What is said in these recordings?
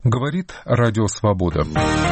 Говорит Радио Свобода.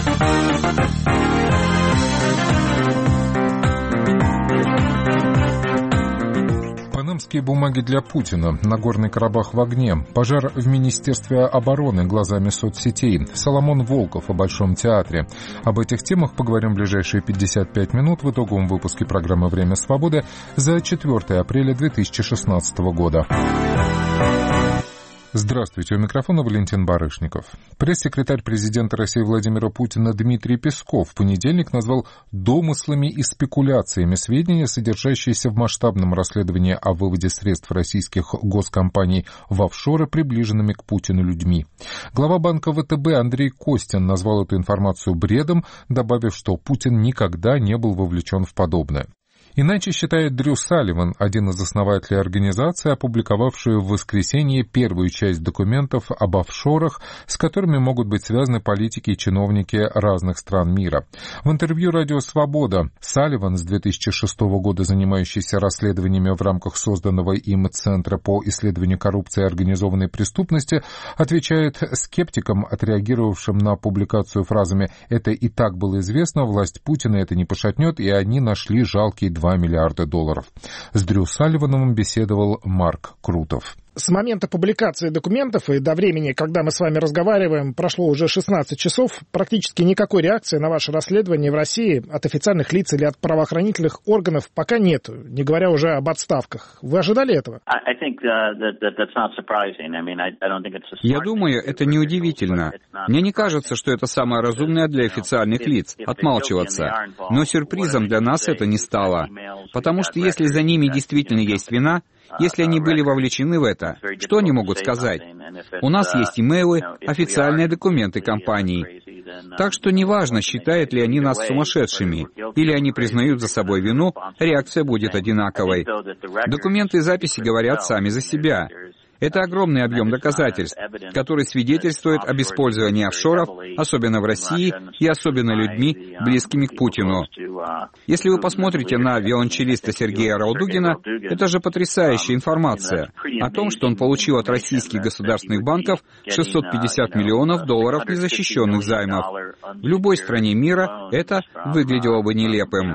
Панамские бумаги для Путина, Нагорный Карабах в огне, пожар в Министерстве обороны глазами соцсетей, Соломон Волков о Большом театре. Об этих темах поговорим в ближайшие 55 минут в итоговом выпуске программы «Время свободы» за 4 апреля 2016 года. Здравствуйте, у микрофона Валентин Барышников. Пресс-секретарь президента России Владимира Путина Дмитрий Песков в понедельник назвал домыслами и спекуляциями сведения, содержащиеся в масштабном расследовании о выводе средств российских госкомпаний в офшоры, приближенными к Путину людьми. Глава банка ВТБ Андрей Костин назвал эту информацию бредом, добавив, что Путин никогда не был вовлечен в подобное. Иначе считает Дрю Салливан, один из основателей организации, опубликовавшую в воскресенье первую часть документов об офшорах, с которыми могут быть связаны политики и чиновники разных стран мира. В интервью «Радио Свобода» Салливан, с 2006 года занимающийся расследованиями в рамках созданного им Центра по исследованию коррупции и организованной преступности, отвечает скептикам, отреагировавшим на публикацию фразами «это и так было известно, власть Путина это не пошатнет, и они нашли жалкие $2 миллиарда». С Дрю Салливаном беседовал Марк Крутов. С момента публикации документов и до времени, когда мы с вами разговариваем, прошло уже 16 часов. Практически никакой реакции на ваше расследование в России от официальных лиц или от правоохранительных органов пока нет, не говоря уже об отставках. Вы ожидали этого? Я думаю, это неудивительно. Мне не кажется, что это самое разумное для официальных лиц — отмалчиваться. Но сюрпризом для нас это не стало. Потому что если за ними действительно есть вина, если они были вовлечены в это, что они могут сказать? У нас есть имейлы, официальные документы компаний. Так что неважно, считают ли они нас сумасшедшими, или они признают за собой вину, реакция будет одинаковой. Документы и записи говорят сами за себя. Это огромный объем доказательств, который свидетельствует об использовании офшоров, особенно в России и особенно людьми, близкими к Путину. Если вы посмотрите на виолончелиста Сергея Ралдугина, это же потрясающая информация о том, что он получил от российских государственных банков $650 миллионов незащищенных займов. В любой стране мира это выглядело бы нелепым.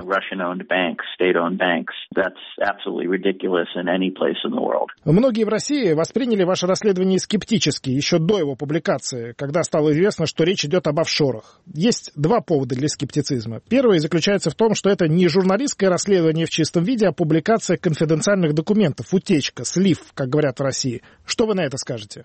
Многие в России восприняли ваше расследование скептически, еще до его публикации, когда стало известно, что речь идет об офшорах. Есть два повода для скептицизма. Первый заключается в том, что это не журналистское расследование в чистом виде, а публикация конфиденциальных документов, утечка, слив, как говорят в России. Что вы на это скажете?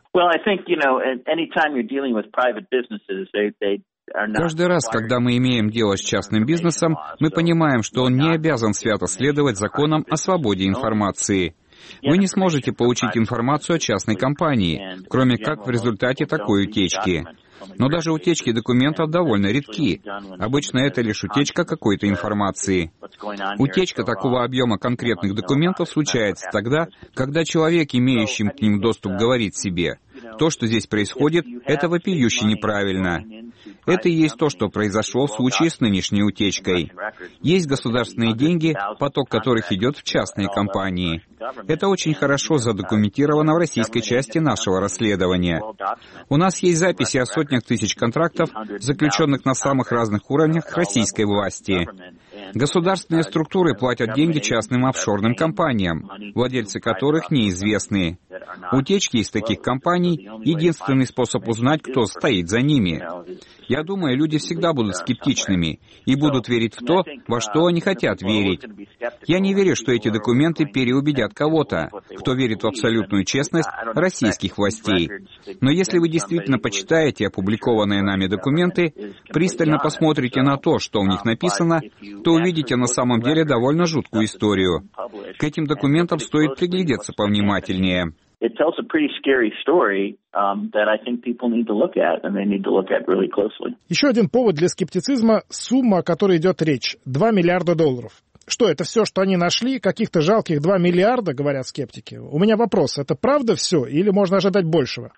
Каждый раз, когда мы имеем дело с частным бизнесом, мы понимаем, что он не обязан свято следовать законам о свободе информации. Вы не сможете получить информацию о частной компании, кроме как в результате такой утечки. Но даже утечки документов довольно редки. Обычно это лишь утечка какой-то информации. Утечка такого объема конкретных документов случается тогда, когда человек, имеющий к ним доступ, говорит себе: «То, что здесь происходит, это вопиюще неправильно». Это и есть то, что произошло в случае с нынешней утечкой. Есть государственные деньги, поток которых идет в частные компании. Это очень хорошо задокументировано в российской части нашего расследования. У нас есть записи о сотнях тысяч контрактов, заключенных на самых разных уровнях российской власти. Государственные структуры платят деньги частным офшорным компаниям, владельцы которых неизвестны. Утечки из таких компаний — единственный способ узнать, кто стоит за ними. Я думаю, люди всегда будут скептичными и будут верить в то, во что они хотят верить. Я не верю, что эти документы переубедят кого-то, кто верит в абсолютную честность российских властей. Но если вы действительно почитаете опубликованные нами документы, пристально посмотрите на то, что в них написано, то увидите на самом деле довольно жуткую историю. К этим документам стоит приглядеться повнимательнее. It tells a pretty scary story that I think people need to look at, and they need to look at really closely. Еще один повод для скептицизма — сумма, о которой идет речь — $2 миллиарда. Что, это все, что они нашли? Каких-то жалких 2 миллиарда, говорят скептики. У меня вопрос, это правда все или можно ожидать большего?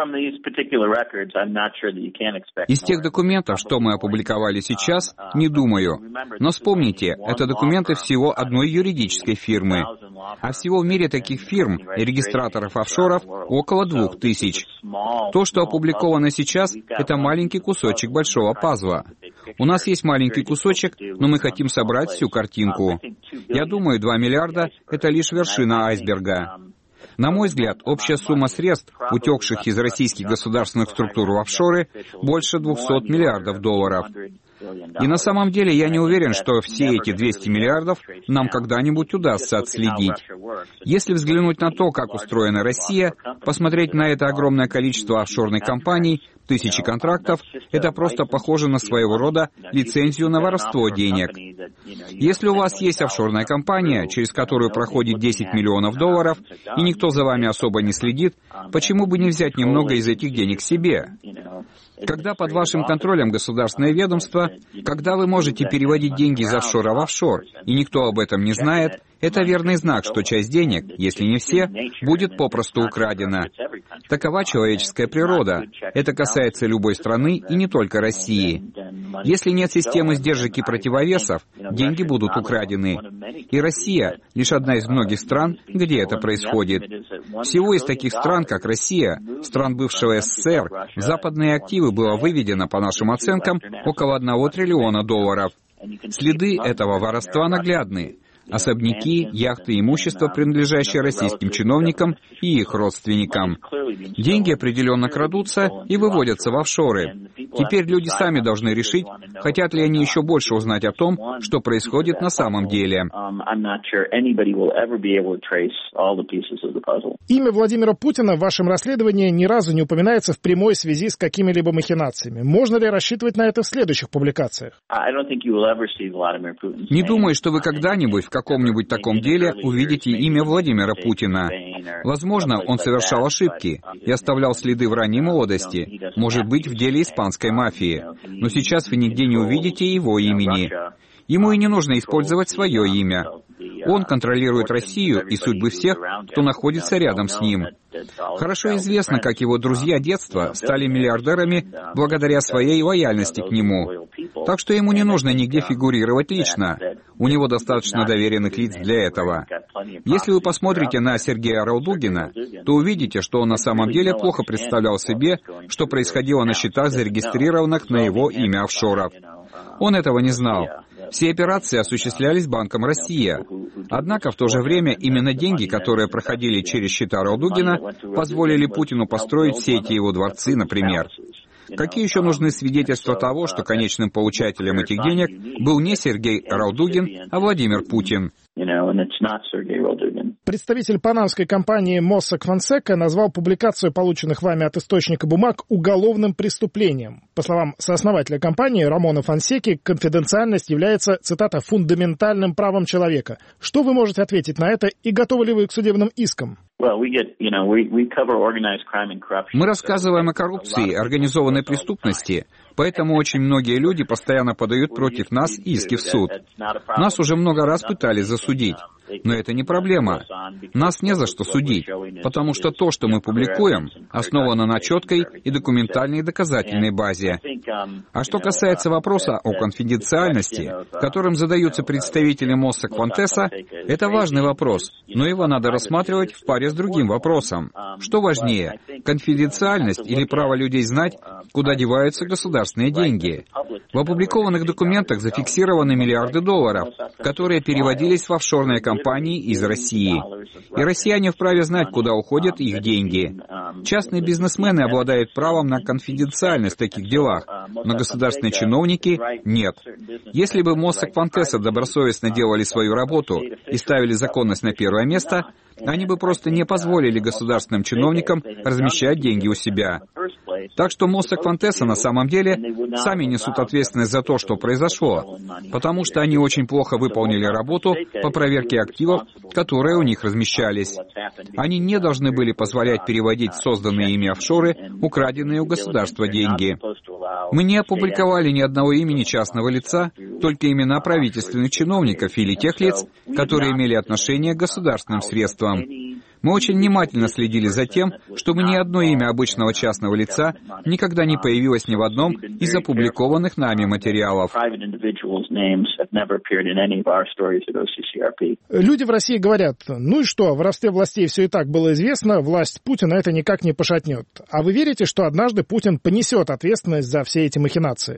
Из тех документов, что мы опубликовали сейчас, не думаю. Но вспомните, это документы всего одной юридической фирмы. А всего в мире таких фирм и регистраторов офшоров около 2000. То, что опубликовано сейчас, это маленький кусочек большого пазла. У нас есть маленький кусочек, но мы хотим собрать всю картинку. Я думаю, 2 миллиарда — это лишь вершина айсберга. На мой взгляд, общая сумма средств, утекших из российских государственных структур в офшоры, больше 200 миллиардов долларов. И на самом деле я не уверен, что все эти 200 миллиардов нам когда-нибудь удастся отследить. Если взглянуть на то, как устроена Россия, посмотреть на это огромное количество офшорных компаний, тысячи контрактов, это просто похоже на своего рода лицензию на воровство денег. Если у вас есть офшорная компания, через которую проходит 10 миллионов долларов, и никто за вами особо не следит, почему бы не взять немного из этих денег себе? Когда под вашим контролем государственное ведомство, когда вы можете переводить деньги из офшора в офшор, и никто об этом не знает, это верный знак, что часть денег, если не все, будет попросту украдена. Такова человеческая природа. Это касается любой страны и не только России. Если нет системы сдержек и противовесов, деньги будут украдены. И Россия — лишь одна из многих стран, где это происходит. Всего из таких стран, как Россия, стран бывшего СССР, в западные активы было выведено, по нашим оценкам, около 1 триллиона долларов. Следы этого воровства наглядны. Особняки, яхты и имущество, принадлежащее российским чиновникам и их родственникам. Деньги определенно крадутся и выводятся в офшоры. Теперь люди сами должны решить, хотят ли они еще больше узнать о том, что происходит на самом деле. Имя Владимира Путина в вашем расследовании ни разу не упоминается в прямой связи с какими-либо махинациями. Можно ли рассчитывать на это в следующих публикациях? Не думаю, что вы когда-нибудь в каком-нибудь таком деле увидите имя Владимира Путина. Возможно, он совершал ошибки и оставлял следы в ранней молодости, может быть, в деле испанской мафии. Но сейчас вы нигде не увидите его имени. Ему и не нужно использовать свое имя. Он контролирует Россию и судьбы всех, кто находится рядом с ним. Хорошо известно, как его друзья детства стали миллиардерами благодаря своей лояльности к нему. Так что ему не нужно нигде фигурировать лично. У него достаточно доверенных лиц для этого. Если вы посмотрите на Сергея Ралдугина, то увидите, что он на самом деле плохо представлял себе, что происходило на счетах, зарегистрированных на его имя офшоров. Он этого не знал. Все операции осуществлялись Банком «Россия». Однако в то же время именно деньги, которые проходили через счета Ралдугина, позволили Путину построить все эти его дворцы, например. Какие еще нужны свидетельства того, что конечным получателем этих денег был не Сергей Ралдугин, а Владимир Путин? Представитель панамской компании Mossack Fonseca назвал публикацию полученных вами от источника бумаг уголовным преступлением. По словам сооснователя компании Рамона Фонсеки, конфиденциальность является, цитата, «фундаментальным правом человека». Что вы можете ответить на это и готовы ли вы к судебным искам? Мы рассказываем о коррупции и организованной преступности, поэтому очень многие люди постоянно подают против нас иски в суд. Нас уже много раз пытались засудить. Но это не проблема. Нас не за что судить, потому что то, что мы публикуем, основано на четкой и документальной доказательной базе. А что касается вопроса о конфиденциальности, которым задаются представители Mossack Fonseca, это важный вопрос, но его надо рассматривать в паре с другим вопросом. Что важнее, конфиденциальность или право людей знать, куда деваются государственные деньги? В опубликованных документах зафиксированы миллиарды долларов, которые переводились в офшорные компании из России. И россияне вправе знать, куда уходят их деньги. Частные бизнесмены обладают правом на конфиденциальность в таких делах, но государственные чиновники — нет. Если бы Mossack Fonseca добросовестно делали свою работу и ставили законность на первое место, они бы просто не позволили государственным чиновникам размещать деньги у себя. Так что Mossack Fonseca на самом деле сами несут ответственность за то, что произошло, потому что они очень плохо выполнили работу по проверке активов, которые у них размещались. Они не должны были позволять переводить в созданные ими офшоры украденные у государства деньги. Мы не опубликовали ни одного имени частного лица, только имена правительственных чиновников или тех лиц, которые имели отношение к государственным средствам. Мы очень внимательно следили за тем, чтобы ни одно имя обычного частного лица никогда не появилось ни в одном из опубликованных нами материалов. Люди в России говорят, ну и что, о воровстве властей все и так было известно, власть Путина это никак не пошатнет. А вы верите, что однажды Путин понесет ответственность за все эти махинации?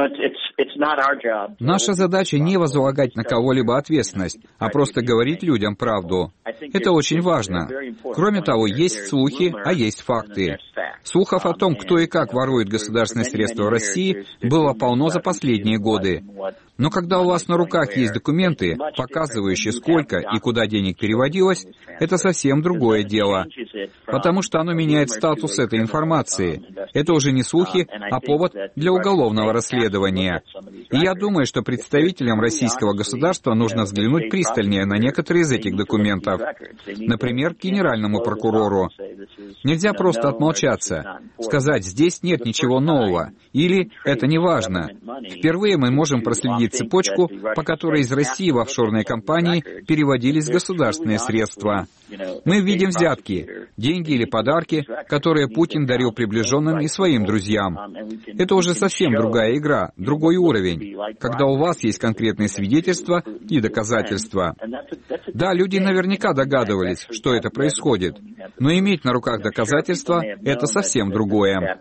Наша задача не возлагать на кого-либо ответственность, а просто говорить людям правду. Это очень важно. Кроме того, есть слухи, а есть факты. Слухов о том, кто и как ворует государственные средства в России, было полно за последние годы. Но когда у вас на руках есть документы, показывающие, сколько и куда денег переводилось, это совсем другое дело. Потому что оно меняет статус этой информации. Это уже не слухи, а повод для уголовного расследования. И я думаю, что представителям российского государства нужно взглянуть пристальнее на некоторые из этих документов. Например, к генеральному прокурору. Нельзя просто отмолчаться, сказать, здесь нет ничего нового, или это не важно. Впервые мы можем проследить цепочку, по которой из России в офшорные компании переводились государственные средства. Мы видим взятки, деньги или подарки, которые Путин дарил приближенным и своим друзьям. Это уже совсем другая игра, другой уровень, когда у вас есть конкретные свидетельства и доказательства. Да, люди наверняка догадывались, что это происходит, но иметь на руках доказательства — это совсем другое.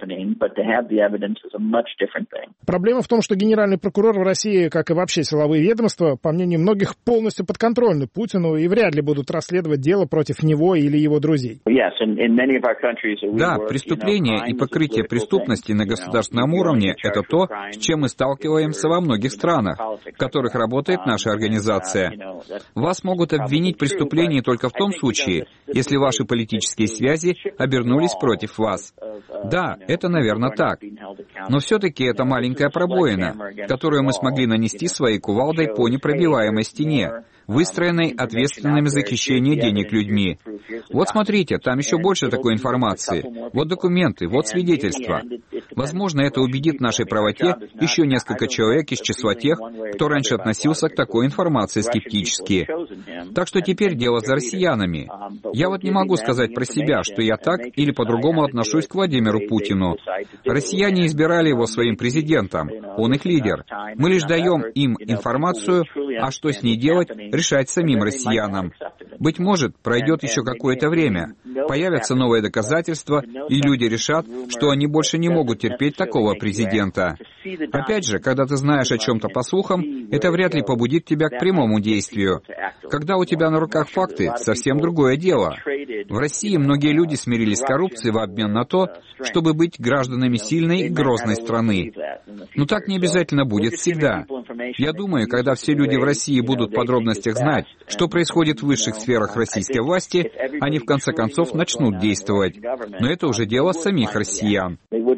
Проблема в том, что генеральный прокурор в России, как и вообще силовые ведомства, по мнению многих, полностью подконтрольны Путину и вряд ли будут расследовать дело против него или его друзей. Да, преступления и покрытие преступности на государственном уровне — это то, с чем мы сталкиваемся во многих странах, в которых работает наша организация. Вас могут обвинить в преступлении только в том случае, если ваши политические связи обернулись против вас. Да, это, наверное, так. Но все-таки это маленькая пробоина, которую мы смогли нанести своей кувалдой по непробиваемой стене, выстроенной ответственными за хищение денег людьми. Вот смотрите, там еще больше такой информации. Вот документы, вот свидетельства. Возможно, это убедит в нашей правоте еще несколько человек из числа тех, кто раньше относился к такой информации скептически. Так что теперь дело за россиянами. Я вот не могу сказать про себя, что я так или по-другому отношусь к Владимиру Путину. Россияне избирали его своим президентом, он их лидер. Мы лишь даем им информацию, а что с ней делать, решать самим россиянам. Быть может, пройдет еще какое-то время, появятся новые доказательства, и люди решат, что они больше не могут терпеть такого президента. Опять же, когда ты знаешь о чем-то по слухам, это вряд ли побудит тебя к прямому действию. Когда у тебя на руках факты, совсем другое дело. В России многие люди смирились с коррупцией в обмен на то, чтобы быть гражданами сильной и грозной страны. Но так не обязательно будет всегда. Я думаю, когда все люди в России будут в подробностях знать, что происходит в высших сферах российской власти, они в конце концов начнут действовать. Но это уже дело самих россиян.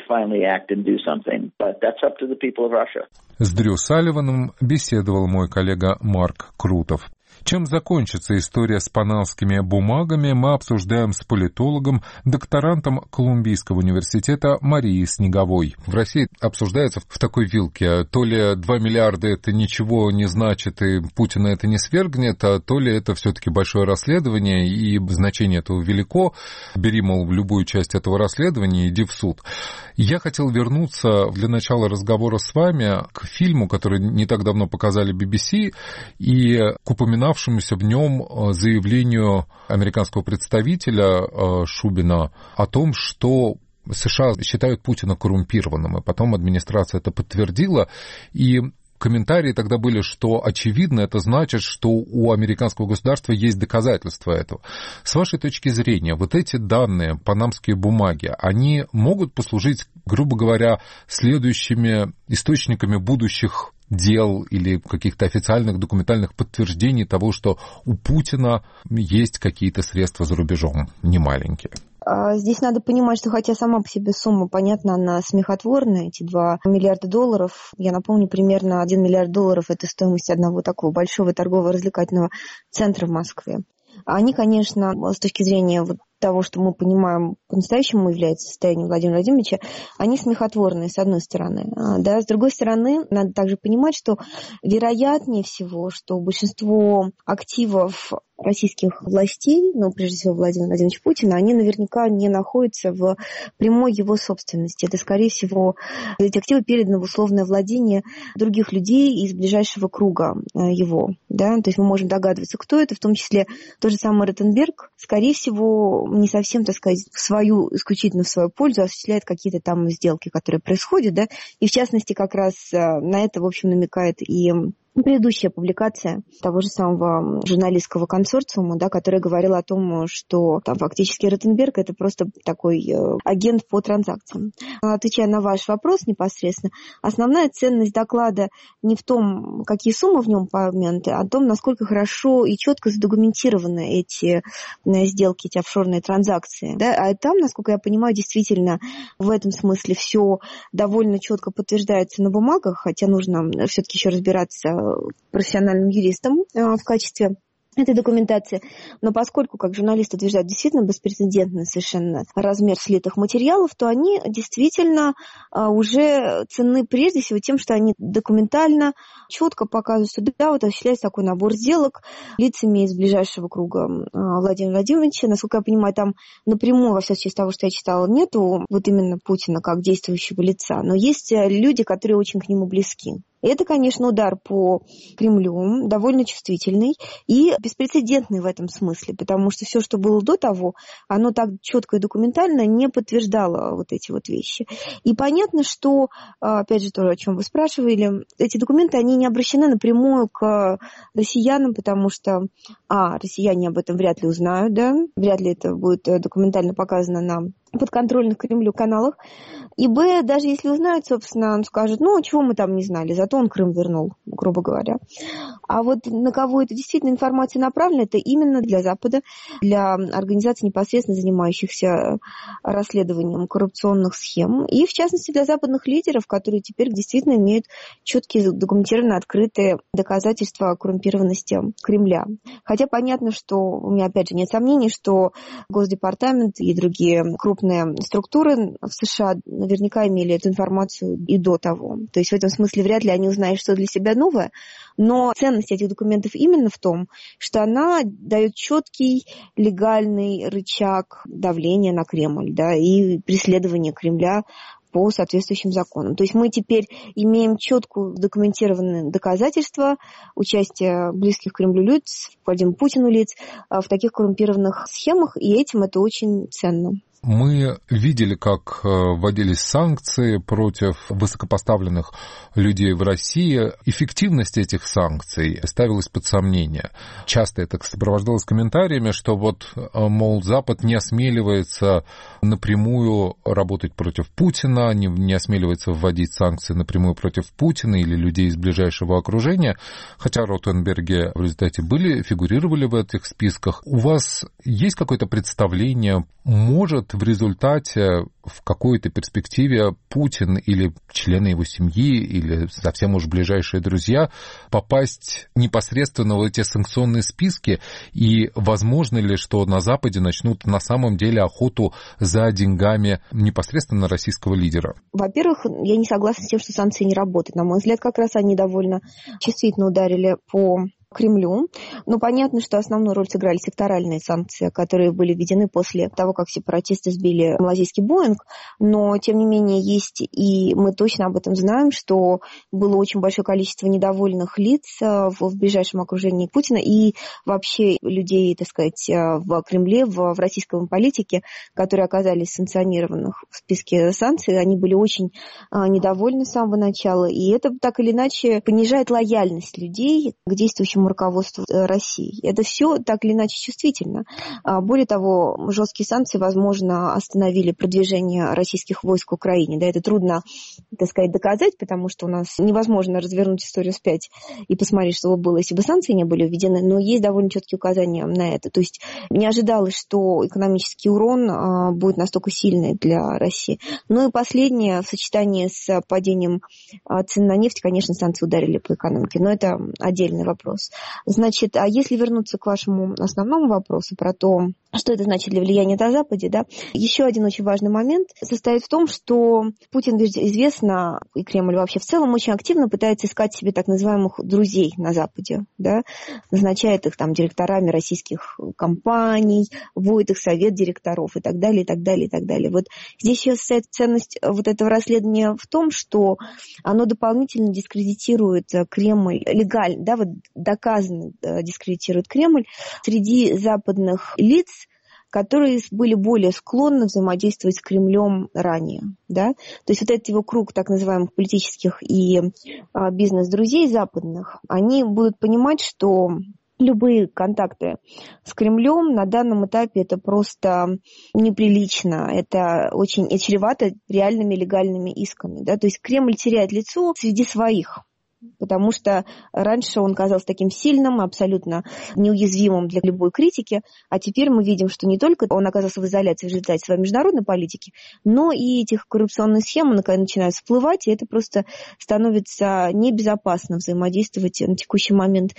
С Дрю Салливаном беседовал мой коллега Марк Крутов. Чем закончится история с панамскими бумагами, мы обсуждаем с политологом, докторантом Колумбийского университета Марией Снеговой. В России обсуждается в такой вилке: то ли 2 миллиарда это ничего не значит и Путина это не свергнет, а то ли это все-таки большое расследование и значение этого велико. Бери, мол, любую часть этого расследования, иди в суд. Я хотел вернуться для начала разговора с вами к фильму, который не так давно показали BBC, и к упоминавшемуся в нем заявлению американского представителя Шубина о том, что США считают Путина коррумпированным, и потом администрация это подтвердила, и комментарии тогда были, что очевидно это значит, что у американского государства есть доказательства этого. С вашей точки зрения, вот эти данные, панамские бумаги, они могут послужить, грубо говоря, следующими источниками будущих дел или каких-то официальных документальных подтверждений того, что у Путина есть какие-то средства за рубежом, немаленькие? Здесь надо понимать, что хотя сама по себе сумма, понятно, она смехотворная, эти $2 миллиарда, я напомню, примерно $1 миллиард — это стоимость одного такого большого торгово-развлекательного центра в Москве. Они, конечно, с точки зрения того, что мы понимаем по-настоящему является состоянием Владимира Владимировича, они смехотворные, с одной стороны. Да, с другой стороны, надо также понимать, что вероятнее всего, что большинство активов российских властей, прежде всего Владимира Владимировича Путина, они наверняка не находятся в прямой его собственности. Это, скорее всего, эти активы переданы в условное владение других людей из ближайшего круга его. Да? То есть мы можем догадываться, кто это, в том числе тот же самый Ротенберг, скорее всего, не совсем, так сказать, исключительно в свою пользу осуществляет какие-то там сделки, которые происходят. Да? И в частности, как раз на это, в общем, намекает и предыдущая публикация того же самого журналистского консорциума, да, которая говорила о том, что там фактически Ротенберг – это просто такой агент по транзакциям. Отвечая на ваш вопрос непосредственно, основная ценность доклада не в том, какие суммы в нем упомянуты, а в том, насколько хорошо и четко задокументированы эти сделки, эти офшорные транзакции. Да? А там, насколько я понимаю, действительно в этом смысле все довольно четко подтверждается на бумагах, хотя нужно все-таки еще разбираться профессиональным юристом в качестве этой документации. Но поскольку, как журналисты утверждают, действительно беспрецедентный совершенно размер слитых материалов, то они действительно уже ценны прежде всего тем, что они документально четко показывают, что да, вот осуществляется такой набор сделок лицами из ближайшего круга Владимира Владимировича. Насколько я понимаю, там напрямую, во всяком случае, из того, что я читала, нету вот именно Путина как действующего лица, но есть люди, которые очень к нему близки. И это, конечно, удар по Кремлю, довольно чувствительный и беспрецедентный в этом смысле, потому что все, что было до того, оно так четко и документально не подтверждало вот эти вот вещи. И понятно, что, опять же, то, о чем вы спрашивали, эти документы, они не обращены напрямую к россиянам, потому что, россияне об этом вряд ли узнают, да, вряд ли это будет документально показано на подконтрольных Кремлю каналах. И даже если узнают, собственно, он скажет, чего мы там не знали, зато он Крым вернул, грубо говоря. А вот на кого это действительно информация направлена, это именно для Запада, для организаций, непосредственно занимающихся расследованием коррупционных схем, и, в частности, для западных лидеров, которые теперь действительно имеют четкие, документированно открытые доказательства коррумпированности Кремля. Хотя понятно, что у меня, опять же, нет сомнений, что Госдепартамент и другие крупные структуры в США наверняка имели эту информацию и до того. То есть в этом смысле вряд ли они узнают что для себя новое, но ценность этих документов именно в том, что она дает четкий легальный рычаг давления на Кремль, да, и преследования Кремля по соответствующим законам. То есть мы теперь имеем четко документированные доказательства участия близких к Кремлю лиц, Владимиру Путину лиц в таких коррумпированных схемах, и этим это очень ценно. Мы видели, как вводились санкции против высокопоставленных людей в России. Эффективность этих санкций ставилась под сомнение. Часто это сопровождалось комментариями, что мол, Запад не осмеливается напрямую работать против Путина, не осмеливается вводить санкции напрямую против Путина или людей из ближайшего окружения, хотя Ротенберги в результате фигурировали в этих списках. У вас есть какое-то представление, может в результате в какой-то перспективе Путин или члены его семьи, или совсем уж ближайшие друзья попасть непосредственно в эти санкционные списки? И возможно ли, что на Западе начнут на самом деле охоту за деньгами непосредственно российского лидера? Во-первых, я не согласна с тем, что санкции не работают. На мой взгляд, как раз они довольно чувствительно ударили по Кремлю. Но понятно, что основную роль сыграли секторальные санкции, которые были введены после того, как сепаратисты сбили малазийский Боинг. Но, тем не менее, есть, и мы точно об этом знаем, что было очень большое количество недовольных лиц в ближайшем окружении Путина и вообще людей, так сказать, в Кремле, в российском политике, которые оказались санкционированных в списке санкций. Они были очень недовольны с самого начала. И это так или иначе понижает лояльность людей к действующему руководству России. Это все так или иначе чувствительно. Более того, жесткие санкции, возможно, остановили продвижение российских войск в Украине. Да, это трудно, так сказать, доказать, потому что у нас невозможно развернуть историю вспять и посмотреть, что было, если бы санкции не были введены, но есть довольно четкие указания на это. То есть не ожидалось, что экономический урон будет настолько сильный для России. Ну и последнее, в сочетании с падением цен на нефть, конечно, санкции ударили по экономике, но это отдельный вопрос. Значит, а если вернуться к вашему основному вопросу про то, что это значит для влияния на Западе, да, еще один очень важный момент состоит в том, что Путин, известно, и Кремль вообще в целом очень активно пытается искать себе так называемых друзей на Западе, да, назначает их там директорами российских компаний, вводит их в совет директоров и так далее, и так далее, и так далее. Вот здесь еще состоит ценность вот этого расследования в том, что оно дополнительно дискредитирует Кремль, легально, да, вот доказанно дискредитирует Кремль среди западных лиц, которые были более склонны взаимодействовать с Кремлем ранее. Да? То есть вот этот его круг так называемых политических и бизнес-друзей западных, они будут понимать, что любые контакты с Кремлем на данном этапе это просто неприлично, это очень чревато реальными легальными исками. Да? То есть Кремль теряет лицо среди своих. Потому что раньше он казался таким сильным, абсолютно неуязвимым для любой критики, а теперь мы видим, что не только он оказался в изоляции в результате своей международной политики, но и этих коррупционных схем начинают всплывать, и это просто становится небезопасно взаимодействовать на текущий момент.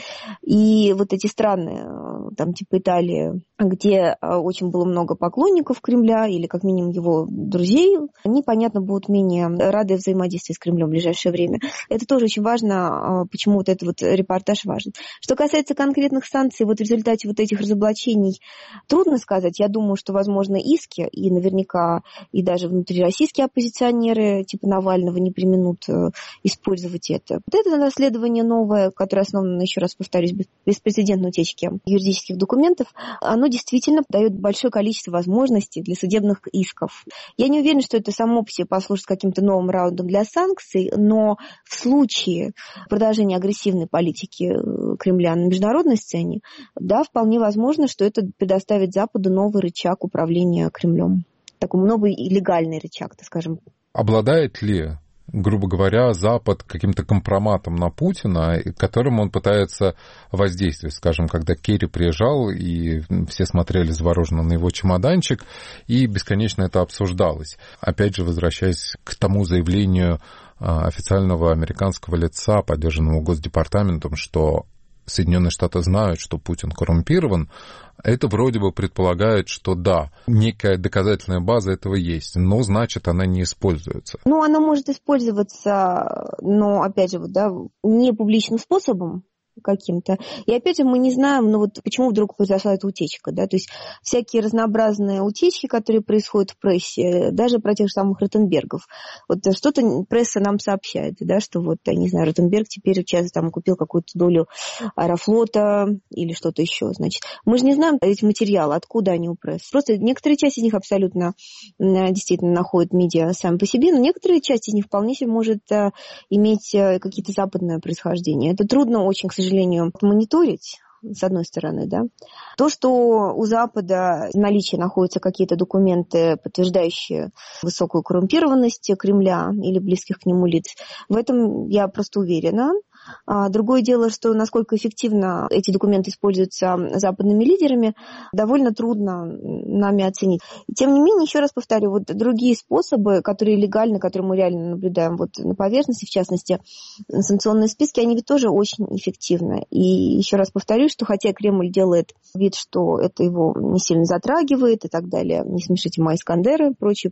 И вот эти страны, там типа Италии, где очень было много поклонников Кремля, или как минимум его друзей, они, понятно, будут менее рады взаимодействовать с Кремлем в ближайшее время. Это тоже очень важно, почему вот этот вот репортаж важен. Что касается конкретных санкций, вот в результате вот этих разоблачений трудно сказать. Я думаю, что, возможно, иски, и наверняка и даже внутрироссийские оппозиционеры типа Навального не преминут использовать это. Вот это расследование новое, которое основано, еще раз повторюсь, беспрецедентной утечки юридических документов, оно действительно дает большое количество возможностей для судебных исков. Я не уверена, что это само по себе послужит каким-то новым раундом для санкций, но в случае продолжения агрессивной политики Кремля на международной сцене, да, вполне возможно, что это предоставит Западу новый рычаг управления Кремлем. Такой новый легальный рычаг, так скажем. Обладает ли, грубо говоря, Запад каким-то компроматом на Путина, которым он пытается воздействовать? Скажем, когда Керри приезжал, и все смотрели завороженно на его чемоданчик, и бесконечно это обсуждалось. Опять же, возвращаясь к тому заявлению официального американского лица, поддержанного Госдепартаментом, что Соединенные Штаты знают, что Путин коррумпирован, это вроде бы предполагает, что да, некая доказательная база этого есть, но значит она не используется. Ну, она может использоваться, но, опять же, вот, да, не публичным способом каким-то. И опять же мы не знаем, ну вот почему вдруг произошла эта утечка, да, то есть всякие разнообразные утечки, которые происходят в прессе, даже про тех же самых Ротенбергов. Вот что-то пресса нам сообщает, да, что вот, я не знаю, Ротенберг теперь там купил какую-то долю Аэрофлота или что-то еще, значит. Мы же не знаем эти материалы, откуда они у прессы. Просто некоторые части из них абсолютно действительно находят медиа сами по себе, но некоторые части из них вполне себе может иметь какие-то западное происхождение. Это трудно очень, к сожалению, мониторить, с одной стороны, да. То, что у Запада в наличии находятся какие-то документы, подтверждающие высокую коррумпированность Кремля или близких к нему лиц, в этом я просто уверена. Другое дело, что насколько эффективно эти документы используются западными лидерами, довольно трудно нами оценить. Тем не менее, еще раз повторю, вот другие способы, которые легальны, которые мы реально наблюдаем вот на поверхности, в частности, санкционные списки, они ведь тоже очень эффективны. И еще раз повторю, что хотя Кремль делает вид, что это его не сильно затрагивает и так далее, не смешите мои Искандеры, прочее,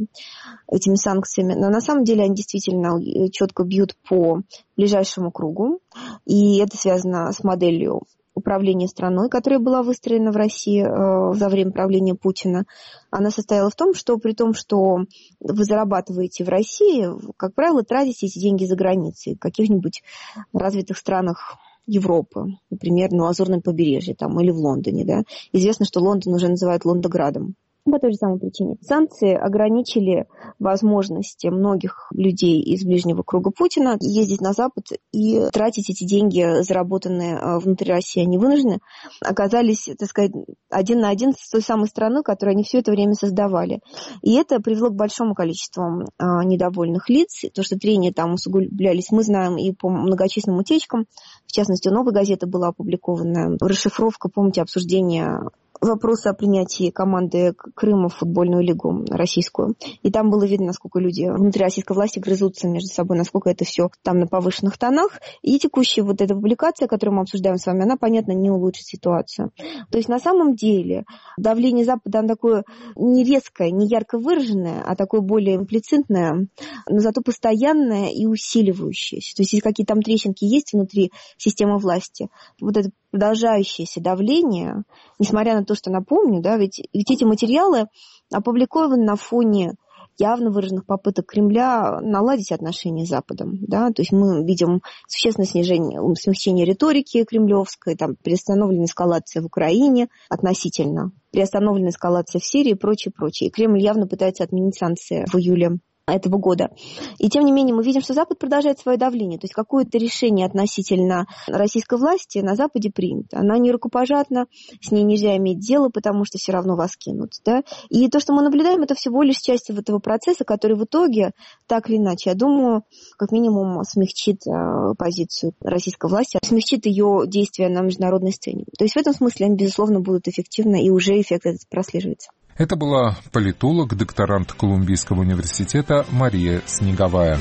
этими санкциями, но на самом деле они действительно четко бьют по ближайшему кругу, и это связано с моделью управления страной, которая была выстроена в России за время правления Путина. Она состояла в том, что при том, что вы зарабатываете в России, как правило, тратите эти деньги за границей, в каких-нибудь развитых странах Европы, например, на Лазурном побережье там, или в Лондоне. Да? Известно, что Лондон уже называют Лондоградом. По той же самой причине. Санкции ограничили возможности многих людей из ближнего круга Путина ездить на Запад и тратить эти деньги, заработанные внутри России, они вынуждены, оказались, так сказать, один на один с той самой страной, которую они все это время создавали. И это привело к большому количеству недовольных лиц. То, что трения там усугублялись, мы знаем и по многочисленным утечкам. В частности, у «Новой газеты» была опубликована расшифровка, помните, обсуждения вопроса о принятии команды Крыма в футбольную лигу российскую. И там было видно, насколько люди внутри российской власти грызутся между собой, насколько это все там на повышенных тонах. И текущая вот эта публикация, которую мы обсуждаем с вами, она, понятно, не улучшит ситуацию. То есть на самом деле давление Запада, оно такое не резкое, не ярко выраженное, а такое более имплицитное, но зато постоянное и усиливающееся. То есть если какие-то там трещинки есть внутри системы власти, вот это продолжающееся давление, несмотря на то, что, напомню, да, ведь эти материалы опубликованы на фоне явно выраженных попыток Кремля наладить отношения с Западом. Да? То есть мы видим существенное смягчение риторики кремлевской, там, приостановлена эскалация в Украине относительно, приостановлена эскалация в Сирии и прочее. И Кремль явно пытается отменить санкции в июле этого года. И тем не менее мы видим, что Запад продолжает свое давление. То есть какое-то решение относительно российской власти на Западе принято. Она не рукопожатна, с ней нельзя иметь дело, потому что все равно вас кинут. Да? И то, что мы наблюдаем, это всего лишь часть этого процесса, который в итоге, так или иначе, я думаю, как минимум смягчит позицию российской власти, смягчит ее действия на международной сцене. То есть в этом смысле они, безусловно, будут эффективны, и уже эффект этот прослеживается. Это была политолог, докторант Колумбийского университета Мария Снеговая.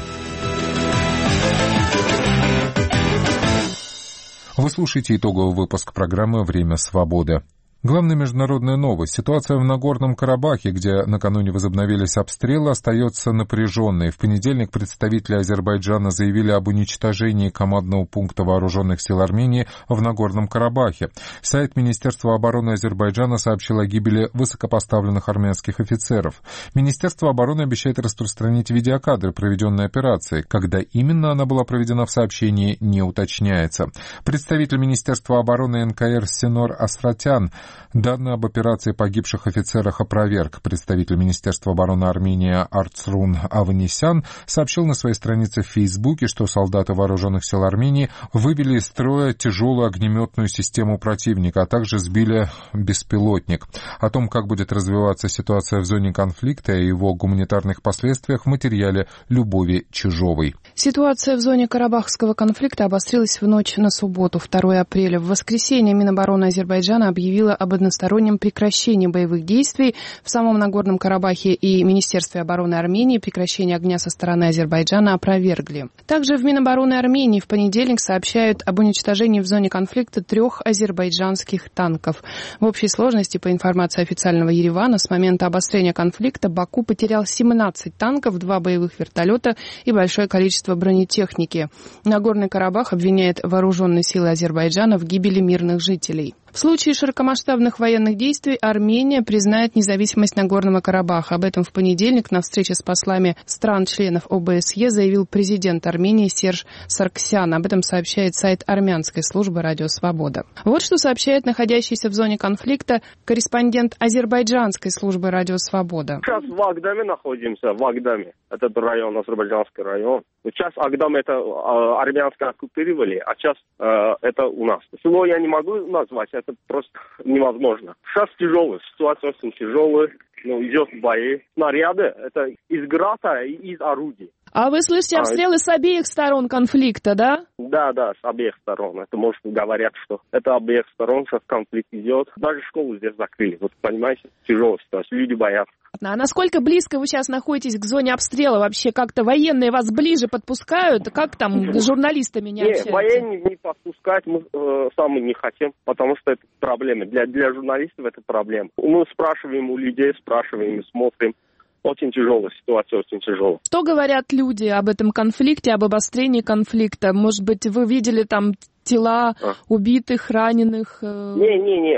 Вы слушаете итоговый выпуск программы «Время свободы». Главная международная новость. Ситуация в Нагорном Карабахе, где накануне возобновились обстрелы, остается напряженной. В понедельник представители Азербайджана заявили об уничтожении командного пункта вооруженных сил Армении в Нагорном Карабахе. Сайт Министерства обороны Азербайджана сообщил о гибели высокопоставленных армянских офицеров. Министерство обороны обещает распространить видеокадры проведенной операции. Когда именно она была проведена в сообщении, не уточняется. Представитель Министерства обороны НКР Сенор Асратян данные об операции погибших офицерах опроверг. Представитель Министерства обороны Армении Арцрун Аванесян сообщил на своей странице в Фейсбуке, что солдаты вооруженных сил Армении вывели из строя тяжелую огнеметную систему противника, а также сбили беспилотник. О том, как будет развиваться ситуация в зоне конфликта и его гуманитарных последствиях, в материале Любови Чижовой. Ситуация в зоне Карабахского конфликта обострилась в ночь на субботу, 2 апреля. В воскресенье Минобороны Азербайджана объявила об одностороннем прекращении боевых действий в самом Нагорном Карабахе, и Министерстве обороны Армении прекращение огня со стороны Азербайджана опровергли. Также в Минобороны Армении в понедельник сообщают об уничтожении в зоне конфликта 3 азербайджанских танков. В общей сложности, по информации официального Еревана, с момента обострения конфликта Баку потерял 17 танков, 2 боевых вертолета и большое количество бронетехники. Нагорный Карабах обвиняет вооруженные силы Азербайджана в гибели мирных жителей. В случае широкомасштабных военных действий Армения признает независимость Нагорного Карабаха. Об этом в понедельник на встрече с послами стран-членов ОБСЕ заявил президент Армении Серж Сарксян. Об этом сообщает сайт армянской службы «Радио Свобода». Вот что сообщает находящийся в зоне конфликта корреспондент азербайджанской службы «Радио Свобода». Сейчас в Агдаме находимся, в Агдаме. Этот район, азербайджанский район. Сейчас Агдам это армянское оккупировали, а сейчас это у нас. Село я не могу назвать, это просто невозможно. Сейчас тяжелая, ситуация очень тяжелая, идет бои. Снаряды это из града и из орудий. А вы слышите обстрелы с обеих сторон конфликта, да? Да, с обеих сторон. Это, может, говорят, что это обеих сторон сейчас конфликт идет. Даже школу здесь закрыли. Вот, понимаете, тяжелая ситуация. Люди боятся. А насколько близко вы сейчас находитесь к зоне обстрела? Вообще как-то военные вас ближе подпускают? Как там с журналистами не общаются? Нет, военные не подпускают, мы сами не хотим, потому что это проблема. Для журналистов это проблема. Мы спрашиваем у людей, смотрим. Очень тяжелая ситуация, очень тяжелая. Что говорят люди об этом конфликте, об обострении конфликта? Может быть, вы видели там тела убитых, раненых? Не,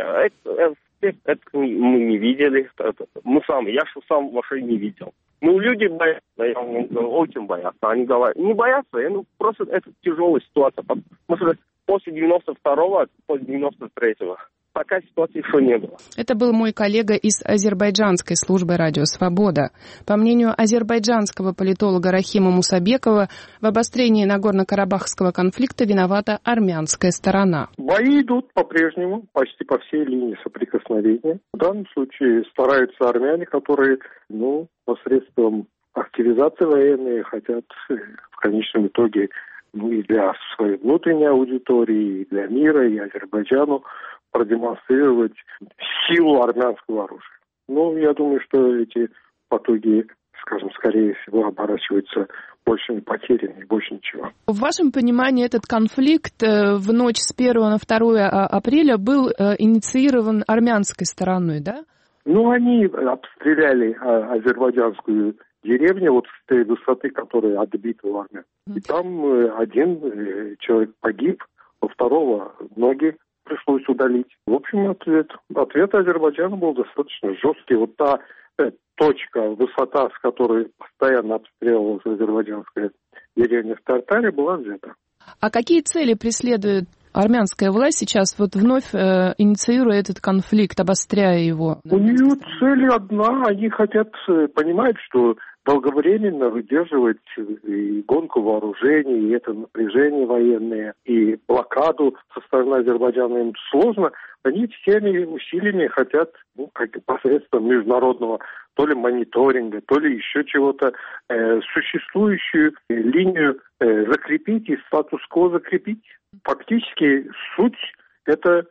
это мы не видели. Мы сами, я сам вообще не видел. Люди боятся, очень боятся. Они говорят, не боятся, просто это тяжелая ситуация. После 92-го, после 93-го. Такая ситуация еще не было. Это был мой коллега из азербайджанской службы «Радио Свобода». По мнению азербайджанского политолога Рахима Мусабекова, в обострении Нагорно-Карабахского конфликта виновата армянская сторона. Бои идут по-прежнему, почти по всей линии соприкосновения. В данном случае стараются армяне, которые, посредством активизации военной хотят в конечном итоге и для своей внутренней аудитории, и для мира, и Азербайджану продемонстрировать силу армянского оружия. Ну, я думаю, что эти потуги, скажем, скорее всего, оборачиваются большими потерями, больше ничего. В вашем понимании этот конфликт в ночь с 1 на 2 апреля был инициирован армянской стороной, да? Ну, они обстреляли азербайджанскую деревню вот с той высоты, которая отбита у армян. И там один человек погиб, у второго ноги пришлось удалить. В общем, ответ Азербайджана был достаточно жесткий. Вот та точка, высота, с которой постоянно обстреливалась азербайджанская деревня в Тартаре, была взята. А какие цели преследует армянская власть сейчас, вот вновь инициируя этот конфликт, обостряя его? У нее цель одна. Они хотят понимать, что долговременно выдерживать и гонку вооружений, и это напряжение военное, и блокаду со стороны Азербайджана им сложно. Они всеми усилиями хотят, посредством международного то ли мониторинга, то ли еще чего-то, существующую линию закрепить и статус-кво закрепить. Фактически суть это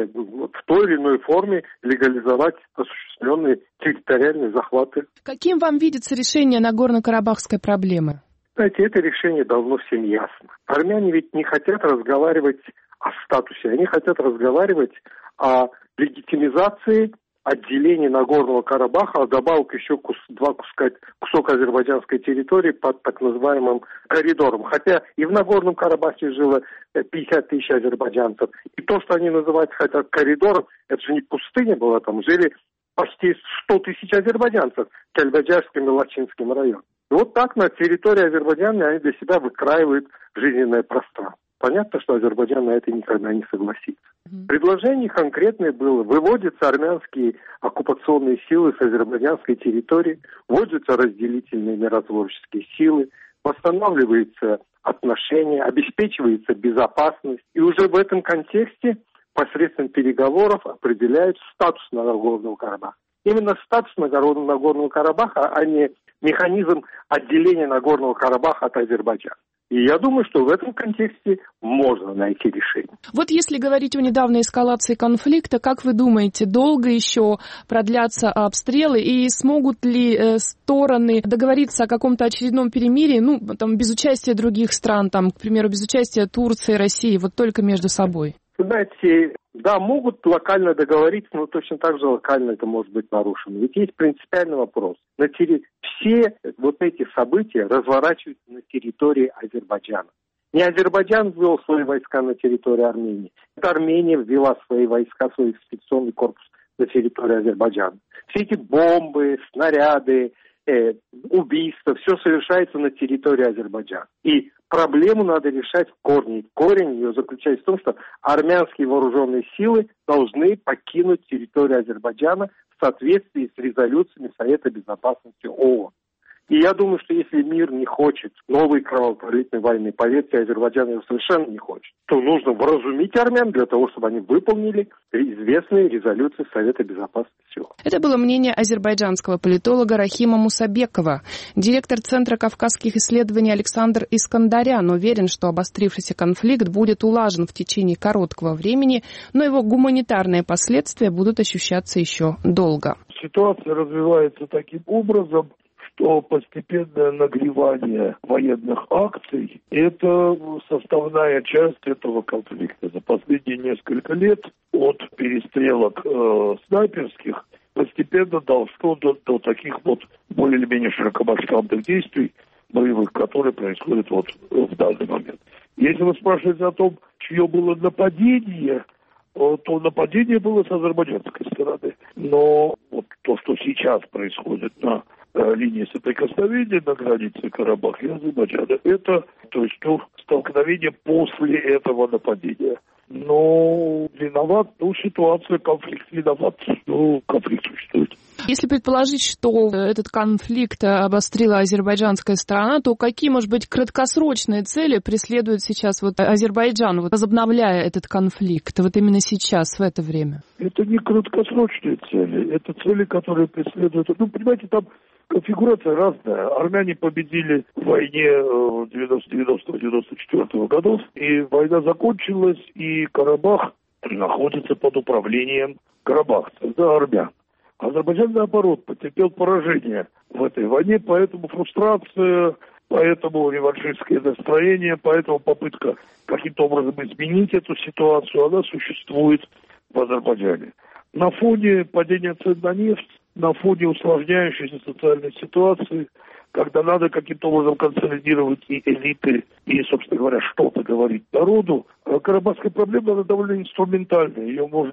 в той или иной форме легализовать осуществленные территориальные захваты. Каким вам видится решение Нагорно-Карабахской проблемы? Знаете, это решение давно всем ясно. Армяне ведь не хотят разговаривать о статусе, они хотят разговаривать о легитимизации отделения Нагорного Карабаха, а добавок еще кусок азербайджанской территории под так называемым коридором. Хотя и в Нагорном Карабахе жило 50 тысяч азербайджанцев. И то, что они называют хотят коридором, это же не пустыня была, там жили почти 100 тысяч азербайджанцев в Кельбаджарском и Лачинском районе. И вот так на территории Азербайджана они для себя выкраивают жизненное пространство. Понятно, что Азербайджан на это никогда не согласится. Предложение конкретное было: выводятся армянские оккупационные силы с азербайджанской территории, вводятся разделительные миротворческие силы, восстанавливаются отношения, обеспечивается безопасность. И уже в этом контексте посредством переговоров определяют статус Нагорного Карабаха. Именно статус Нагорного Карабаха, а не механизм отделения Нагорного Карабаха от Азербайджана. И я думаю, что в этом контексте можно найти решение. Вот если говорить о недавней эскалации конфликта, как вы думаете, долго еще продлятся обстрелы и смогут ли стороны договориться о каком-то очередном перемирии, без участия других стран, к примеру, без участия Турции, России, вот только между собой? Вы знаете, да, могут локально договориться, но точно так же локально это может быть нарушено. Ведь есть принципиальный вопрос. Все вот эти события разворачиваются на территории Азербайджана. Не Азербайджан ввел свои войска на территорию Армении. Это Армения ввела свои войска, свой экспедиционный корпус на территорию Азербайджана. Все эти бомбы, снаряды, убийства, все совершается на территории Азербайджана. И проблему надо решать в корне. Корень ее заключается в том, что армянские вооруженные силы должны покинуть территорию Азербайджана в соответствии с резолюциями Совета Безопасности ООН. И я думаю, что если мир не хочет новой кровопролитной войны, поверьте, Азербайджан его совершенно не хочет, то нужно вразумить армян для того, чтобы они выполнили известные резолюции Совета Безопасности ООН. Это было мнение азербайджанского политолога Рахима Мусабекова. Директор Центра кавказских исследований Александр Искандарян уверен, что обострившийся конфликт будет улажен в течение короткого времени, но его гуманитарные последствия будут ощущаться еще долго. Ситуация развивается таким образом, что постепенное нагревание военных акций – это составная часть этого конфликта. За последние несколько лет от перестрелок снайперских постепенно дошло до таких вот более или менее широкомасштабных действий боевых, которые происходят вот в данный момент. Если вы спрашиваете о том, чье было нападение, то нападение было с азербайджанской стороны. Но вот то, что сейчас происходит на линии соприкосновения на границе Карабаха и Азербайджана, это столкновение после этого нападения. Но виноват, ситуация, конфликт виноват, конфликт существует. Если предположить, что этот конфликт обострила азербайджанская сторона, то какие, может быть, краткосрочные цели преследует сейчас Азербайджан, возобновляя этот конфликт, именно сейчас, в это время? Это не краткосрочные цели, это цели, которые преследуют... понимаете, там конфигурация разная. Армяне победили в войне 90-94 годов, и война закончилась, и Карабах находится под управлением карабахцев, армян. Азербайджан, наоборот, потерпел поражение в этой войне, поэтому фрустрация, поэтому реваншистское настроение, поэтому попытка каким-то образом изменить эту ситуацию, она существует в Азербайджане. На фоне падения цен на нефть, на фоне усложняющейся социальной ситуации, когда надо каким-то образом консолидировать и элиты, и, собственно говоря, что-то говорить народу, карабахская проблема, она довольно инструментальная.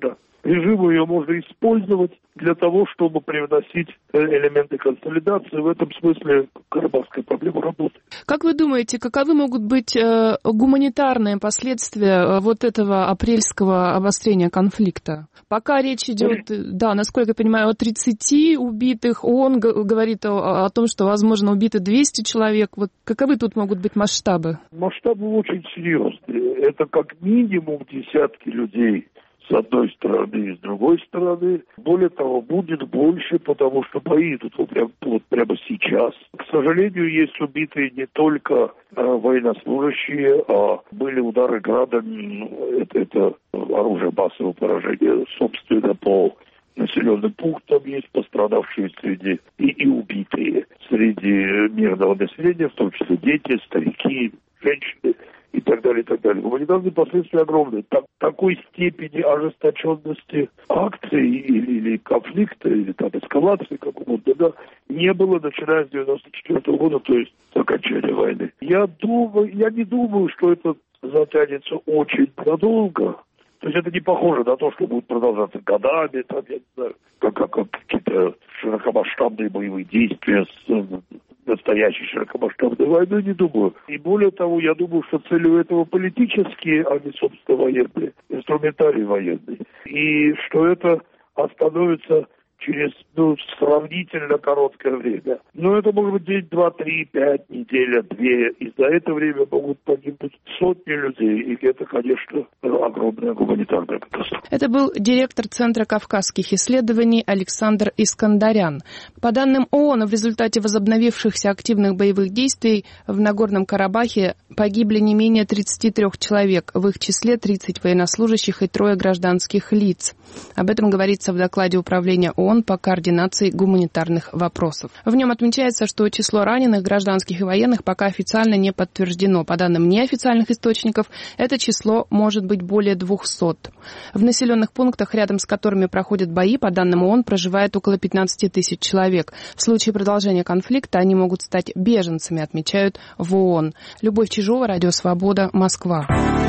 Режиму ее можно использовать для того, чтобы привносить элементы консолидации. В этом смысле карабахская проблема работает. Как вы думаете, каковы могут быть гуманитарные последствия вот этого апрельского обострения конфликта? Пока речь идет, насколько я понимаю, о 30 убитых. ООН говорит о том, что, возможно, убиты 200 человек. Вот каковы тут могут быть масштабы? Масштабы очень серьезные. Это как минимум десятки людей с одной стороны и с другой стороны. Более того, будет больше, потому что бои идут прямо сейчас. К сожалению, есть убитые не только военнослужащие, а были удары градом. Это оружие массового поражения, собственно, по населенным пунктам есть пострадавшие среди и убитые среди мирного населения, в том числе дети, старики, женщины и так далее, и так далее. Гуманитарные последствия огромные. Такой степени ожесточенности акций или конфликта, или там эскалации, как угодно, не было, начиная с 1994 года, то есть с окончания войны. Я не думаю, что это затянется очень надолго. То есть это не похоже на то, что будет продолжаться годами, там, я не знаю, как какие-то широкомасштабные боевые действия с настоящей широкомасштабной войной, не думаю. И более того, я думаю, что целью этого политические, а не, собственно, военные, инструментарий военный. И что это остановится через сравнительно короткое время. Но это может быть день, 2, 3, 5, неделя, 2. И за это время могут погибнуть сотни людей. И это, конечно, огромная гуманитарная катастрофа. Это был директор Центра кавказских исследований Александр Искандарян. По данным ООН, в результате возобновившихся активных боевых действий в Нагорном Карабахе погибли не менее 33 человек, в их числе 30 военнослужащих и 3 гражданских лиц. Об этом говорится в докладе Управления ООН по координации гуманитарных вопросов. В нем отмечается, что число раненых, гражданских и военных пока официально не подтверждено. По данным неофициальных источников, это число может быть более 200. В населенных пунктах, рядом с которыми проходят бои, по данным ООН, проживает около 15 тысяч человек. В случае продолжения конфликта они могут стать беженцами, отмечают в ООН. Любовь Чижова, Радио Свобода, Москва.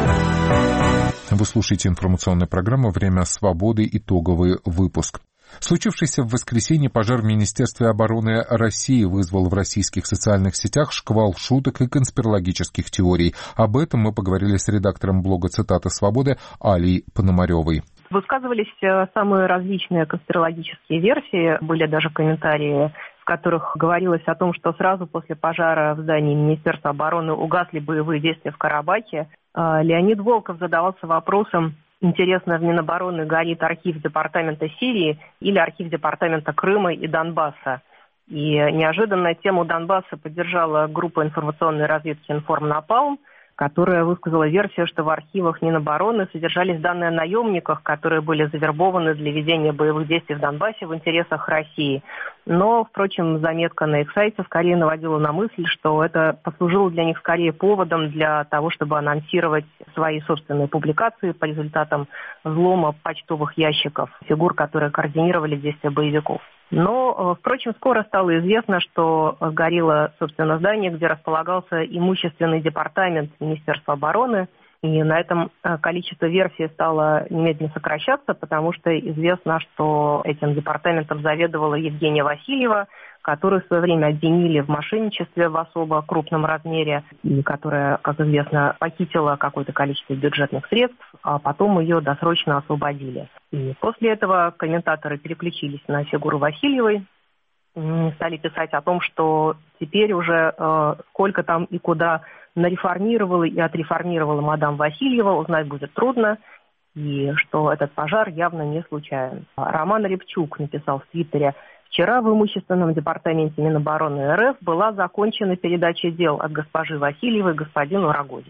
Вы слушаете информационную программу «Время свободы», итоговый выпуск. Случившийся в воскресенье пожар в Министерстве обороны России вызвал в российских социальных сетях шквал шуток и конспирологических теорий. Об этом мы поговорили с редактором блога «Цитата Свободы» Алей Пономаревой. Высказывались самые различные конспирологические версии, были даже комментарии, в которых говорилось о том, что сразу после пожара в здании Министерства обороны угасли боевые действия в Карабахе. Леонид Волков задавался вопросом: интересно, в Минобороны горит архив департамента Сирии или архив департамента Крыма и Донбасса? И неожиданно тему Донбасса поддержала группа информационной разведки «Информнапалм», которая высказала версию, что в архивах Минобороны содержались данные о наемниках, которые были завербованы для ведения боевых действий в Донбассе в интересах России. Но, впрочем, заметка на их сайте скорее наводила на мысль, что это послужило для них скорее поводом для того, чтобы анонсировать свои собственные публикации по результатам взлома почтовых ящиков фигур, которые координировали действия боевиков. Но, впрочем, скоро стало известно, что сгорело, собственно, здание, где располагался имущественный департамент Министерства обороны. И на этом количество версий стало немедленно сокращаться, потому что известно, что этим департаментом заведовала Евгения Васильева, которую в свое время обвинили в мошенничестве в особо крупном размере, и которая, как известно, похитила какое-то количество бюджетных средств, а потом ее досрочно освободили. И после этого комментаторы переключились на фигуру Васильевой, стали писать о том, что теперь уже сколько там и куда нареформировала и отреформировала мадам Васильева, узнать будет трудно, и что этот пожар явно не случайен. Роман Рябчук написал в Твиттере: «Вчера в имущественном департаменте Минобороны РФ была закончена передача дел от госпожи Васильевой господину Рогозину».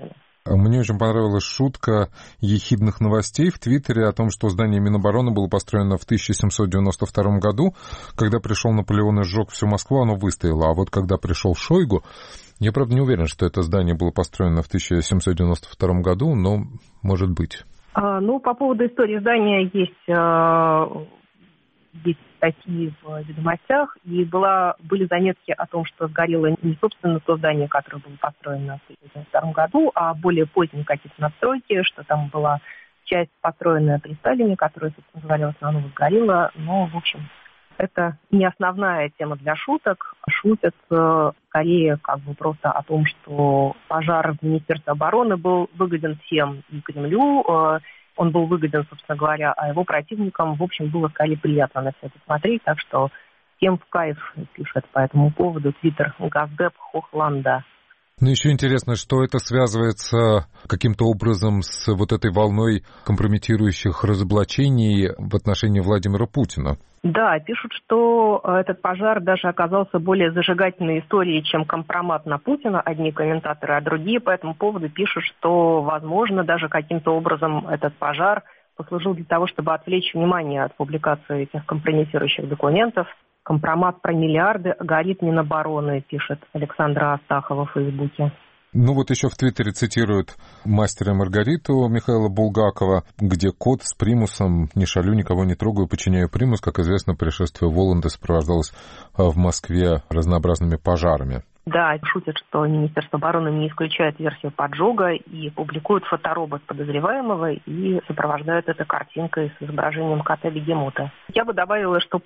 Мне очень понравилась шутка ехидных новостей в Твиттере о том, что здание Минобороны было построено в 1792 году. Когда пришел Наполеон и сжег всю Москву, оно выстояло. А вот когда пришел Шойгу, я, правда, не уверен, что это здание было построено в 1792 году, но может быть. По поводу истории здания есть статьи в «Ведомостях», и были заметки о том, что сгорело не, собственно, то здание, которое было построено в 1992 году, а более поздние какие-то надстройки, что там была часть, построенная при Сталине, которая, собственно говоря, в основном сгорела. Но, в общем, это не основная тема для шуток. Шутят скорее просто о том, что пожар в Министерстве обороны был выгоден всем, и Кремлю. Он был выгоден, собственно говоря, а его противникам, в общем, было скорее приятно на все это смотреть. Так что всем в кайф, пишет по этому поводу твиттер Газдеп Хохланда. Еще интересно, что это связывается каким-то образом с вот этой волной компрометирующих разоблачений в отношении Владимира Путина. Да, пишут, что этот пожар даже оказался более зажигательной историей, чем компромат на Путина, одни комментаторы, а другие по этому поводу пишут, что, возможно, даже каким-то образом этот пожар послужил для того, чтобы отвлечь внимание от публикации этих компрометирующих документов. Компромат про миллиарды горит Минобороны, пишет Александра Астахова в Фейсбуке. Еще в Твиттере цитируют «Мастера и Маргариту» Михаила Булгакова, где кот с примусом «Не шалю, никого не трогаю, подчиняю примус». Как известно, пришествие Воланда сопровождалось в Москве разнообразными пожарами. Да, шутят, что Министерство обороны не исключает версию поджога и публикуют фоторобот подозреваемого и сопровождают это картинкой с изображением кота-бегемота. Я бы добавила, что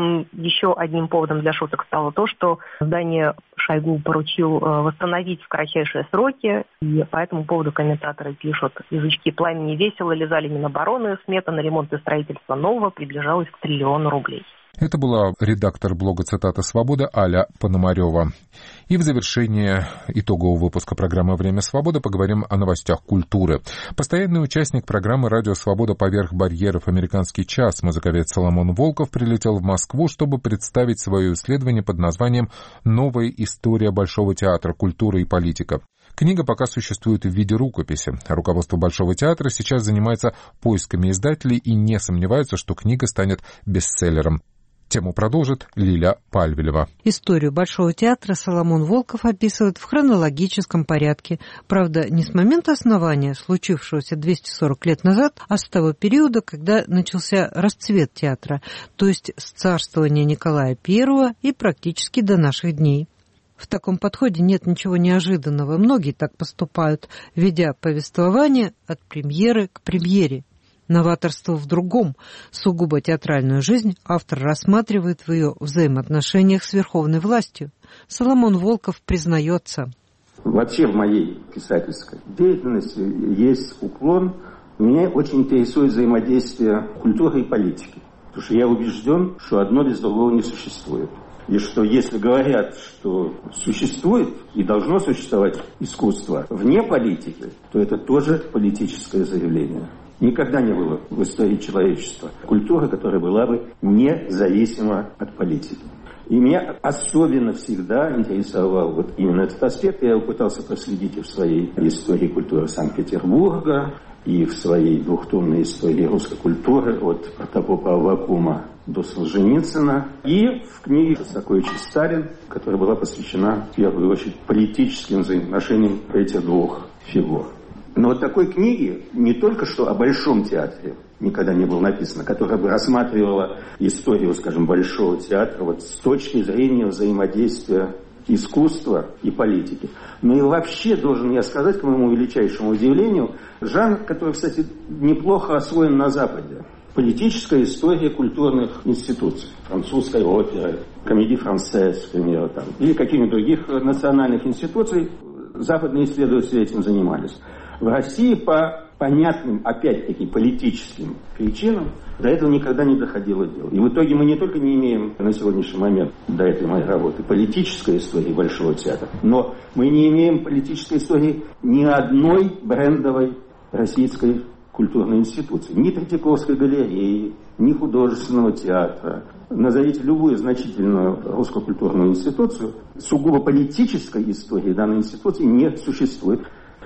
еще одним поводом для шуток стало то, что здание Шойгу поручил восстановить в кратчайшие сроки, и по этому поводу комментаторы пишут: «Язычки пламени весело лизали Минобороны, смета на ремонт и строительство нового приближалась к 1 триллиону рублей». Это была редактор блога «Цитата Свобода» Аля Пономарёва. И в завершение итогового выпуска программы «Время свободы» поговорим о новостях культуры. Постоянный участник программы «Радио Свобода. Поверх барьеров. Американский час» музыковед Соломон Волков прилетел в Москву, чтобы представить свое исследование под названием «Новая история Большого театра. Культура и политика». Книга пока существует в виде рукописи. Руководство Большого театра сейчас занимается поисками издателей и не сомневается, что книга станет бестселлером. Тему продолжит Лиля Пальвелева. Историю Большого театра Соломон Волков описывает в хронологическом порядке. Правда, не с момента основания, случившегося 240 лет назад, а с того периода, когда начался расцвет театра, то есть с царствования Николая I и практически до наших дней. В таком подходе нет ничего неожиданного. Многие так поступают, ведя повествование от премьеры к премьере. Новаторство в другом. Сугубо театральную жизнь автор рассматривает в ее взаимоотношениях с верховной властью. Соломон Волков признается. Вообще в моей писательской деятельности есть уклон. Меня очень интересует взаимодействие культуры и политики. Потому что я убежден, что одно без другого не существует. И что если говорят, что существует и должно существовать искусство вне политики, то это тоже политическое заявление. Никогда не было в истории человечества культуры, которая была бы независима от политики. И меня особенно всегда интересовал именно этот аспект. Я его пытался проследить и в своей истории культуры Санкт-Петербурга, и в своей двухтомной истории русской культуры от Протопопа Аввакума до Солженицына, и в книге Шостаковича «Сталин», которая была посвящена в первую очередь политическим взаимоотношениям этих двух фигур. Но такой книги не только что о Большом театре никогда не было написано, которая бы рассматривала историю, скажем, Большого театра с точки зрения взаимодействия искусства и политики. Но и вообще, должен я сказать, к моему величайшему удивлению, жанр, который, кстати, неплохо освоен на Западе. Политическая история культурных институций. Французская опера, комедия францез, к примеру, или каких-нибудь других национальных институций. Западные исследователи этим занимались. В России по понятным, опять-таки, политическим причинам до этого никогда не доходило дело. И в итоге мы не только не имеем на сегодняшний момент до этой моей работы политической истории Большого театра, но мы не имеем политической истории ни одной брендовой российской культурной институции. Ни Третьяковской галереи, ни художественного театра. Назовите любую значительную русскую культурную институцию. Сугубо политической истории данной институции не существует.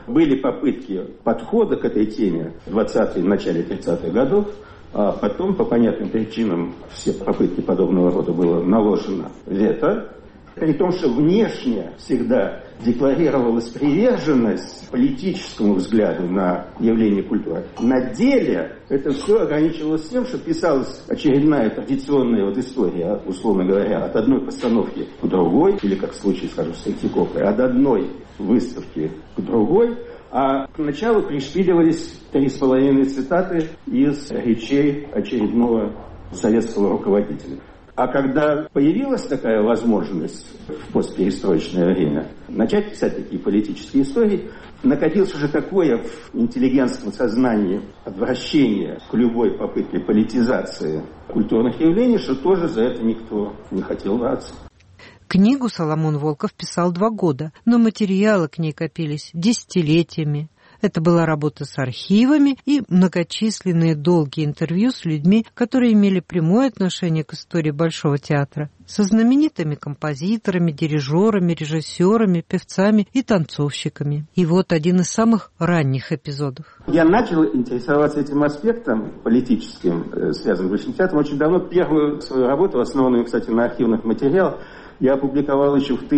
Были попытки подхода к этой теме в 20-е, начале 30-х годов, а потом, по понятным причинам, все попытки подобного рода было наложено вето, при том, что внешне всегда декларировалась приверженность политическому взгляду на явление культуры. На деле это все ограничивалось тем, что писалась очередная традиционная история, условно говоря, от одной постановки к другой, или, как в случае, скажем, с Третьяковкой, от одной выставки к другой, а к началу пришпиливались 3,5 цитаты из речей очередного советского руководителя. А когда появилась такая возможность в постперестроечное время начать писать такие политические истории, накопилось уже такое в интеллигентском сознании отвращение к любой попытке политизации культурных явлений, что тоже за это никто не хотел браться. Книгу Соломон Волков писал 2 года, но материалы к ней копились десятилетиями. Это была работа с архивами и многочисленные долгие интервью с людьми, которые имели прямое отношение к истории Большого театра, со знаменитыми композиторами, дирижерами, режиссерами, певцами и танцовщиками. И вот один из самых ранних эпизодов. Я начал интересоваться этим аспектом политическим, связанным с Большим театром, очень давно. Первую свою работу, основанную, кстати, на архивных материалах, я опубликовал еще в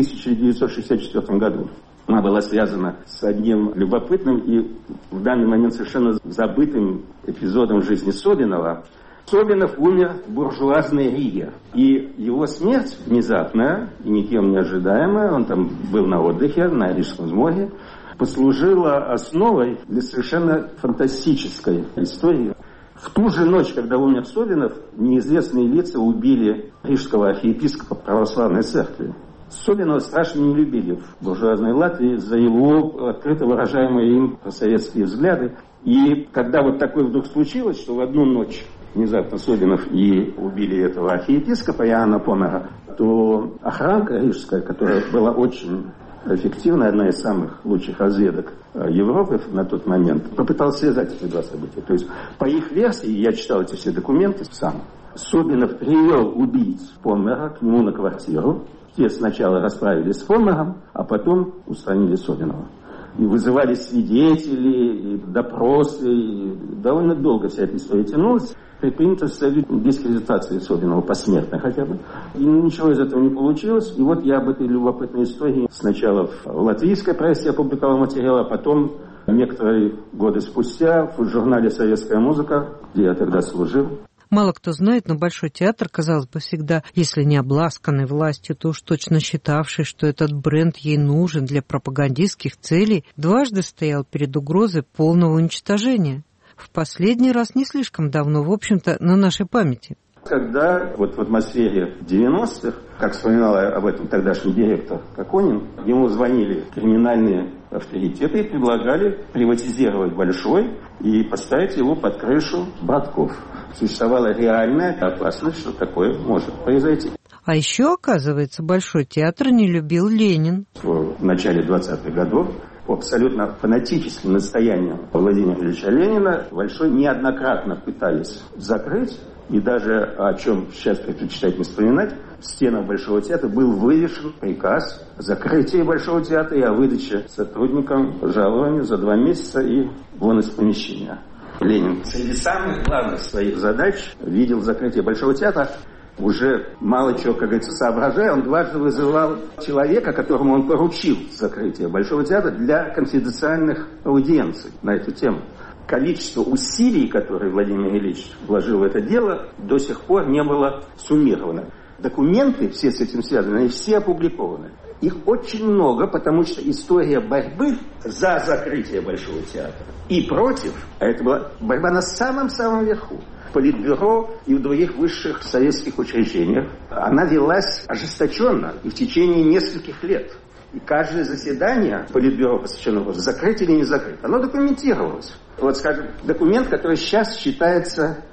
1964 году. Она была связана с одним любопытным и в данный момент совершенно забытым эпизодом жизни Собинова. Собинов умер в буржуазной Риге. И его смерть внезапная и никем не ожидаемая, он там был на отдыхе на Рижском море, послужила основой для совершенно фантастической истории. В ту же ночь, когда умер Собинов, неизвестные лица убили рижского архиепископа православной церкви. Собинова страшно не любили в буржуазной Латвии за его открыто выражаемые им советские взгляды. И когда вот такое вдруг случилось, что в одну ночь внезапно Собинов и убили этого архиепископа Иоанна Помера, то охранка рижская, которая была очень эффективная, одна из самых лучших разведок Европы на тот момент, попыталась связать эти 2 события. То есть, по их версии, я читал эти все документы сам, Собинов привел убийц Помера к нему на квартиру. Те сначала расправились с Помером, а потом устранили Собинова. И вызывали свидетелей, и допросы, и довольно долго вся эта история тянулась. Предпринято с целью дискредитации Собинова посмертно хотя бы. И ничего из этого не получилось. И вот я об этой любопытной истории сначала в латвийской прессе опубликовал материал, а потом некоторые годы спустя в журнале «Советская музыка», где я тогда служил. Мало кто знает, но Большой театр, казалось бы, всегда, если не обласканный властью, то уж точно считавший, что этот бренд ей нужен для пропагандистских целей, дважды стоял перед угрозой полного уничтожения. В последний раз не слишком давно, в общем-то, на нашей памяти. Когда вот в атмосфере 90-х, как вспоминал об этом тогдашний директор Коконин, ему звонили криминальные авторитеты и предлагали приватизировать Большой и поставить его под крышу Братков. Существовала реальная опасность, что такое может произойти. А еще, оказывается, Большой театр не любил Ленин. В начале 20-х годов по абсолютно фанатическим настояниям Владимира Ильича Ленина Большой неоднократно пытались закрыть. И даже, о чем сейчас предпочитать не вспоминать, в стенах Большого театра был вывешен приказ о закрытии Большого театра и о выдаче сотрудникам жалования за 2 месяца и вон из помещения. Ленин среди самых главных своих задач видел закрытие Большого театра. Уже мало чего, как говорится, соображая, он дважды вызывал человека, которому он поручил закрытие Большого театра для конфиденциальных аудиенций на эту тему. Количество усилий, которые Владимир Ильич вложил в это дело, до сих пор не было суммировано. Документы, все с этим связаны, они все опубликованы. Их очень много, потому что история борьбы за закрытие Большого театра и против, а это была борьба на самом-самом верху, в Политбюро и в других высших советских учреждениях, она велась ожесточенно и в течение нескольких лет. И каждое заседание Политбюро, посвященное вопросу, закрыть или не закрыть, оно документировалось. Вот, скажем, документ, который сейчас считается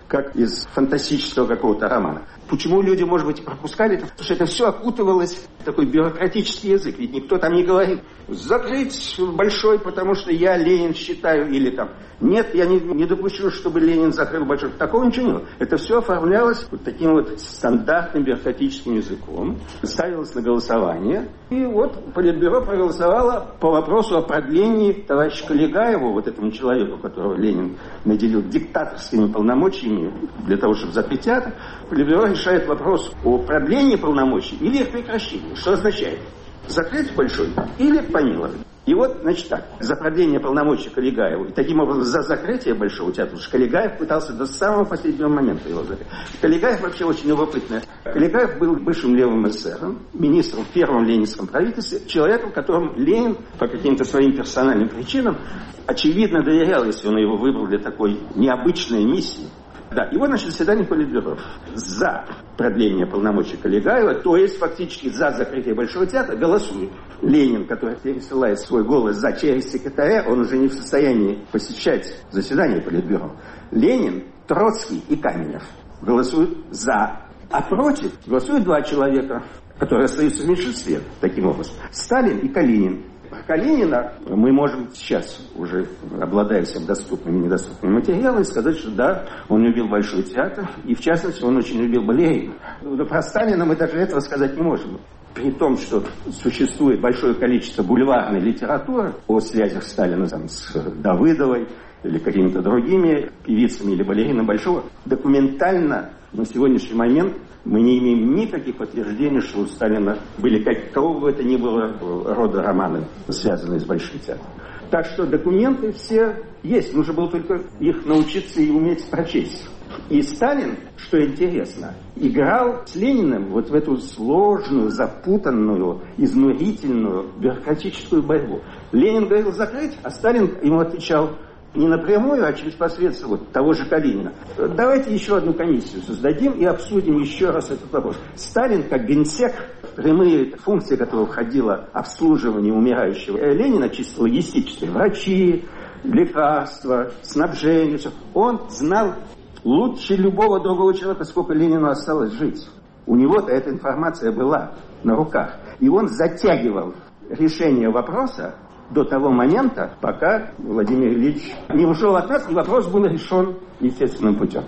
как из фантастического какого-то романа. Почему люди, может быть, пропускали это? Потому что это все окутывалось в такой бюрократический язык. Ведь никто там не говорит закрыть Большой, потому что я Ленин считаю, или там нет, я не допущу, чтобы Ленин закрыл Большой. Такого ничего не было. Это все оформлялось вот таким вот стандартным бюрократическим языком, ставилось на голосование. И вот Политбюро проголосовало по вопросу о продлении товарища Коллегаева, вот этому человеку, которого Ленин наделил диктаторскими полномочиями для того, чтобы закрыть театр. Политбюро решает вопрос о продлении полномочий или их прекращении. Что означает? Закрыть Большой или помиловать. И вот, значит так, за продление полномочий Коллегаеву и таким образом за закрытие Большого театра, потому что Коллегаев пытался до самого последнего момента его закрыть. Коллегаев вообще очень любопытный. Коллегаев был бывшим левым эсером, министром в первом ленинском правительстве, человеком, которому Ленин по каким-то своим персональным причинам очевидно доверял, если он его выбрал для такой необычной миссии. Да, и вот, значит, заседание Политбюро за продление полномочий Коллегаева, то есть фактически за закрытие Большого театра, голосует. Ленин, который пересылает свой голос за через секретаря, он уже не в состоянии посещать заседание Политбюро. Ленин, Троцкий и Каменев голосуют за. А против голосуют два человека, которые остаются в меньшинстве, таким образом. Сталин и Калинин. Калинина мы можем сейчас, уже обладая всем доступными и недоступными материалами, сказать, что да, он любил Большой театр, и в частности он очень любил балерин. Но про Сталина мы даже этого сказать не можем. При том, что существует большое количество бульварной литературы о связях Сталина там, с Давыдовой или какими-то другими певицами или балеринами Большого, документально на сегодняшний момент мы не имеем никаких подтверждений, что у Сталина были какого бы это ни было рода романы, связанные с Большим театром. Так что документы все есть, нужно было только их научиться и уметь прочесть. И Сталин, что интересно, играл с Лениным вот в эту сложную, запутанную, изнурительную бюрократическую борьбу. Ленин говорил закрыть, а Сталин ему отвечал не напрямую, а через посредство вот того же Калинина. Давайте еще одну комиссию создадим и обсудим еще раз этот вопрос. Сталин, как генсек, прямые функции которого входило обслуживание умирающего Ленина, чисто логистические, врачи, лекарства, снабжение, все. Он знал лучше любого другого человека, сколько Ленину осталось жить. У него-то эта информация была на руках. И он затягивал решение вопроса до того момента, пока Владимир Ильич не ушел от нас, и вопрос был решен естественным путем.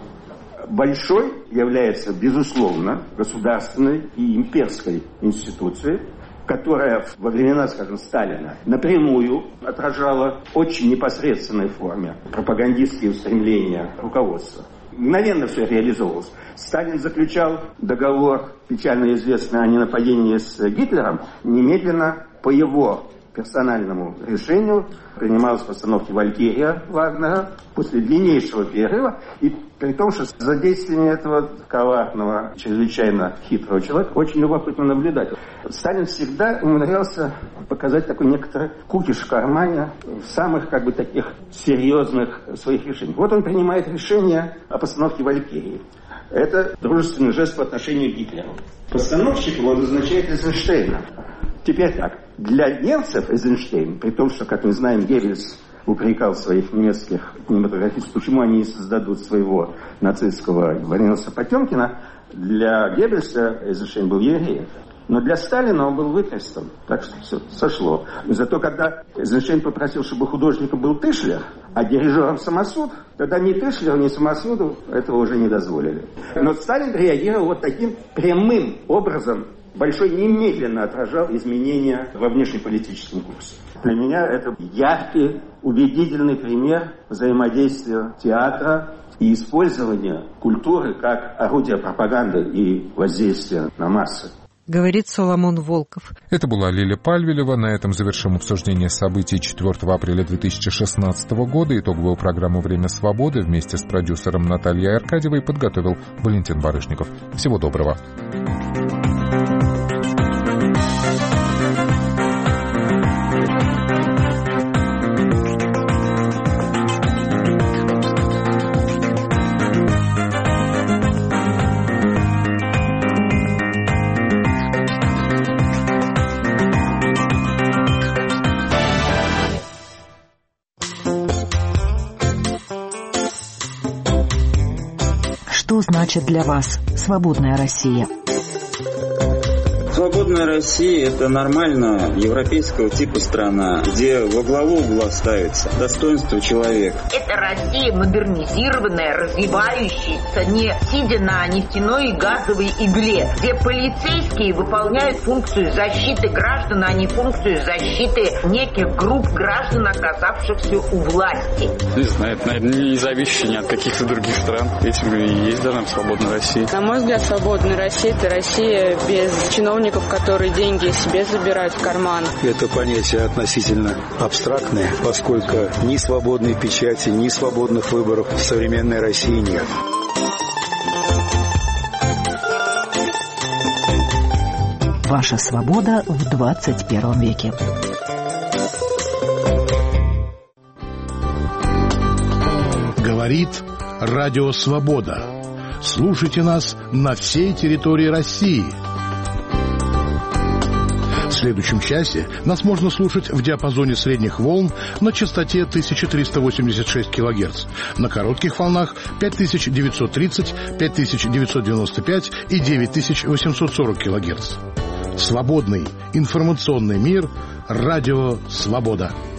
Большой является, безусловно, государственной и имперской институцией, которая во времена, скажем, Сталина напрямую отражала в очень непосредственной форме пропагандистские устремления руководства. Мгновенно все реализовывалось. Сталин заключал договор, печально известный, о ненападении с Гитлером, немедленно по его персональному решению принималась постановка «Валькирия» Вагнера после длиннейшего перерыва, и при том, что за действиями этого коварного, чрезвычайно хитрого человека очень любопытно наблюдать. Сталин всегда умудрялся показать такой некоторый кукиш в кармане в самых как бы таких серьезных своих решениях. Вот он принимает решение о постановке «Валькирии». Это дружественный жест по отношению к Гитлеру. Постановщиком он назначает Эйзенштейна. Теперь так, для немцев Эйзенштейн, при том, что, как мы знаем, Геббельс упрекал своих немецких кинематографистов, почему они не создадут своего нацистского Бориса Потемкина, для Геббельса Эйзенштейн был евреем. Но для Сталина он был вытрястом, так что все сошло. Зато когда Эйзенштейн попросил, чтобы художником был Тышлер, а дирижером Самосуд, тогда ни Тышлеру, ни Самосуду этого уже не дозволили. Но Сталин реагировал вот таким прямым образом. Большой немедленно отражал изменения во внешнеполитическом курсе. Для меня это яркий, убедительный пример взаимодействия театра и использования культуры как орудия пропаганды и воздействия на массы. Говорит Соломон Волков. Это была Лиля Пальвелева. На этом завершим обсуждение событий 4 апреля 2016 года. Итоговую программу «Время свободы» вместе с продюсером Натальей Аркадьевой подготовил Валентин Барышников. Всего доброго. Что значит для вас свободная Россия? Свободная Россия – это нормальная европейского типа страна, где во главу угла ставится достоинство человека. Это Россия модернизированная, развивающаяся, не сидя на нефтяной и газовой игле, где полицейские выполняют функцию защиты граждан, а не функцию защиты неких групп граждан, оказавшихся у власти. Не знаю, это, наверное, не зависящее ни от каких-то других стран. Этим и есть даже свободная Россия. На мой взгляд, свободная Россия – это Россия без чиновников, которые деньги себе забирают в карман. Это понятие относительно абстрактное, поскольку ни свободной печати, ни свободных выборов в современной России нет. Ваша свобода в 21 веке. Говорит Радио Свобода. Слушайте нас на всей территории России. В следующем часе нас можно слушать в диапазоне средних волн на частоте 1386 кГц, на коротких волнах 5930, 5995 и 9840 кГц. Свободный информационный мир. Радио Свобода.